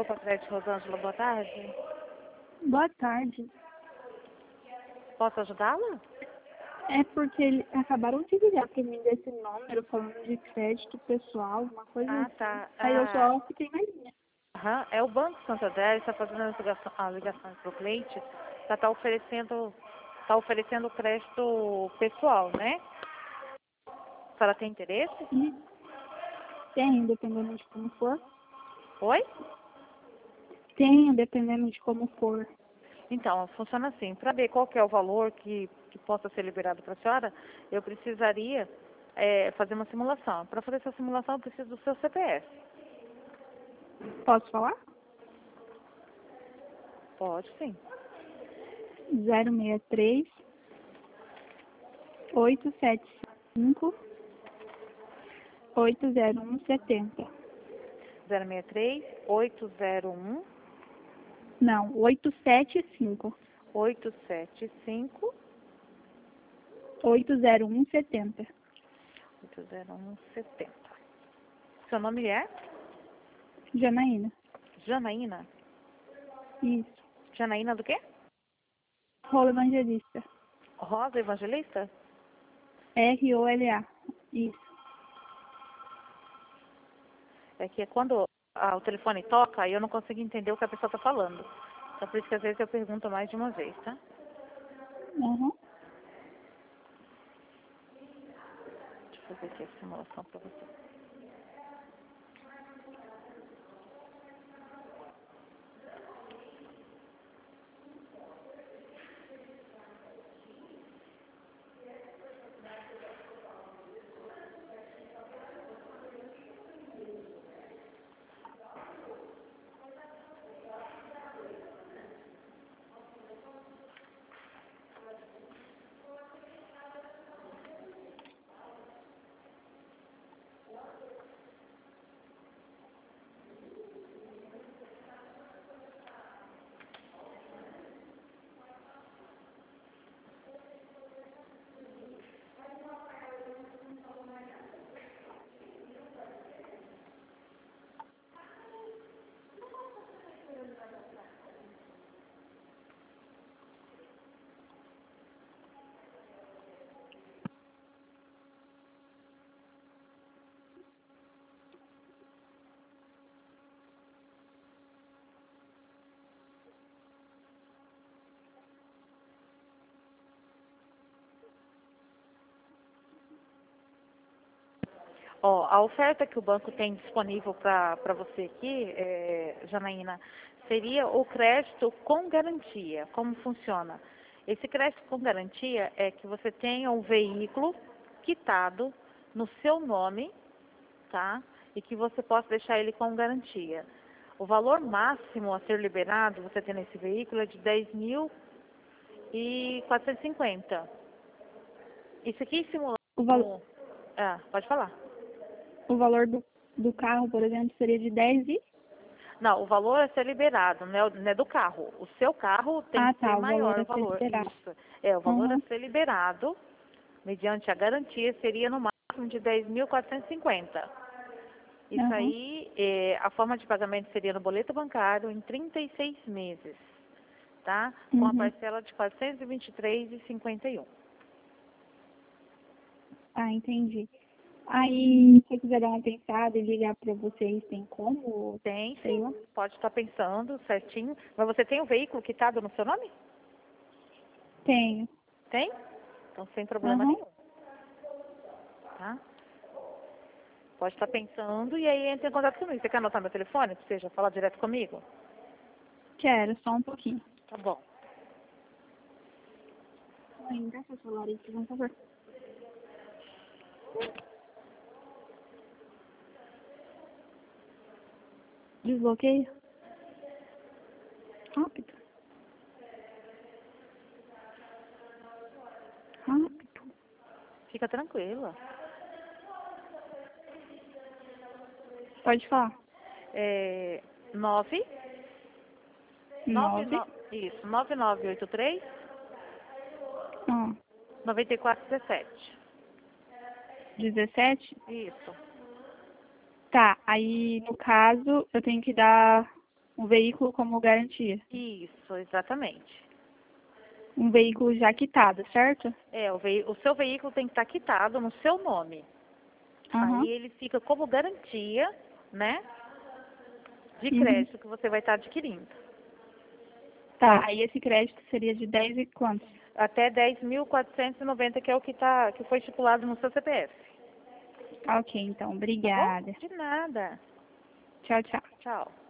Sou Patrícia Rosângela, boa tarde. Boa tarde. Posso ajudá-la? É porque acabaram de ligar para mim desse número falando de crédito pessoal, uma coisa assim. Tá. Aí eu só fiquei na linha. É o Banco Santander, está fazendo as ligações para o cliente, está oferecendo crédito pessoal, né? A senhora tem interesse? E tem, dependendo de como for. Oi? Tem, dependendo de como for. Então, funciona assim. Para ver qual que é o valor que possa ser liberado para a senhora, eu precisaria fazer uma simulação. Para fazer essa simulação, eu preciso do seu CPF. Posso falar? Pode, sim. 063 875 80170. 063 801 Não, 875 875 80170. 80170. Seu nome é? Janaína. Janaína? Isso. Janaína do quê? Rolo Evangelista. Rosa Evangelista? ROLA. Isso. É que quando o telefone toca, eu não consigo entender o que a pessoa está falando. Então, por isso que às vezes eu pergunto mais de uma vez, tá? Uhum. Deixa eu fazer aqui a simulação para você. Ó, a oferta que o banco tem disponível para você aqui, Janaína, seria o crédito com garantia. Como funciona? Esse crédito com garantia é que você tenha um veículo quitado no seu nome, tá? E que você possa deixar ele com garantia. O valor máximo a ser liberado, você tendo esse veículo, é de 10.450. Isso aqui simulando... pode falar. O valor do carro, por exemplo, seria de 10 e... Não, o valor a ser liberado, não é do carro. O seu carro tem que ser O maior o valor a ser valor. liberado. Isso. O valor a ser liberado, mediante a garantia, seria no máximo de 10.450. Isso aí, a forma de pagamento seria no boleto bancário em 36 meses, tá? Com a parcela de 423,51. Entendi. Aí, se eu quiser dar uma pensada e ligar para vocês, tem como? Tem, Sei sim. lá. Pode estar pensando certinho. Mas você tem o veículo quitado no seu nome? Tenho. Tem? Então, sem problema nenhum. Tá? Pode estar pensando e aí entra em contato comigo. Você quer anotar meu telefone para você já falar direto comigo? Quero, só um pouquinho. Tá bom. Mãe, dá seu celular aí, por favor. Desbloqueia. Rápido. Rápido. Fica tranquila. Pode falar. 9 9. Isso, 9983 9417. 17? Isso. Tá, aí no caso eu tenho que dar Um veículo como garantia. Isso, exatamente. Um veículo já quitado, certo? O seu veículo tem que estar quitado no seu nome. Aham. Aí ele fica como garantia, né, de Uhum. crédito que você vai estar adquirindo. Tá, aí esse crédito seria de 10 e quantos? Até 10.490, que é o que foi estipulado no seu CPF. Ok, então, Tá bom? obrigada. De nada. Tchau, tchau. Tchau.